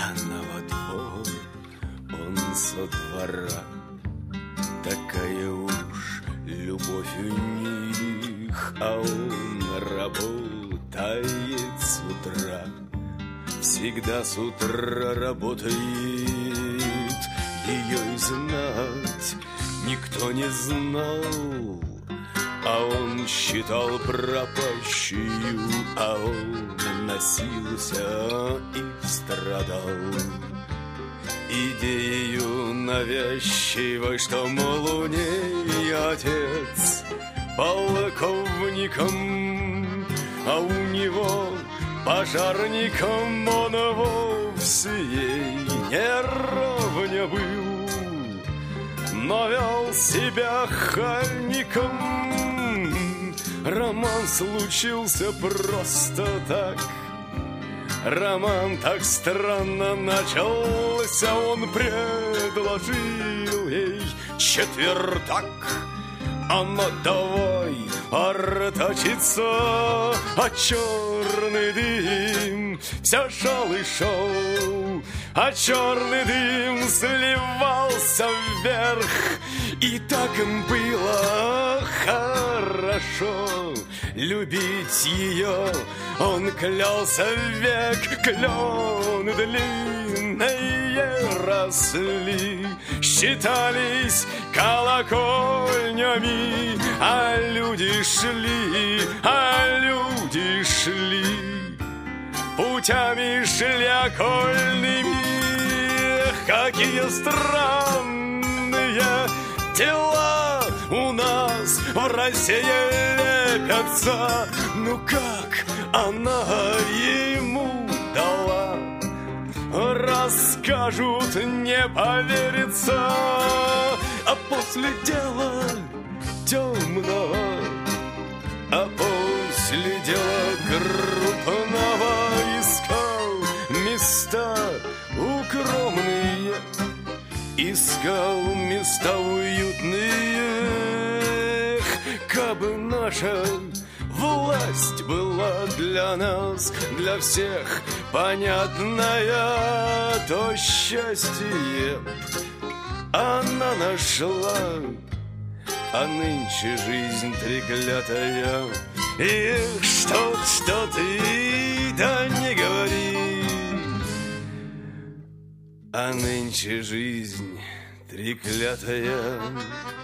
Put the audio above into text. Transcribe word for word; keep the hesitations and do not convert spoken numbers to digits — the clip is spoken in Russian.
а новодвор он со двора. Такая уж любовь у них, а он работает с утра. Всегда с утра работает, ее и знать никто не знал. А он считал пропащую, а он носился и страдал идею навязчивой, что, мол, у ней отец полковником, а у него пожарником. Он вовсе ей не ровня был, но вел себя хальником. Роман случился просто так, роман так странно начался. Он предложил ей четвертак, она давай артачиться, а черный дым все шел и шел, а черный дым сливался вверх. И так им было хорошо любить ее. Он клялся век, клены длинные росли, считались колокольнями, а люди шли, а люди шли, путями шли окольными. Какие странные дела у нас в России лепятся. Ну как она ему дала, расскажут, не поверится. А после дела темного, а после дела крупного искал места укромные, искал места уютные. Кабы наша власть была для нас, для всех понятная, то счастье она нашла. А нынче жизнь треклятая. Эх, что, что ты, да не говори. А нынче жизнь треклятая.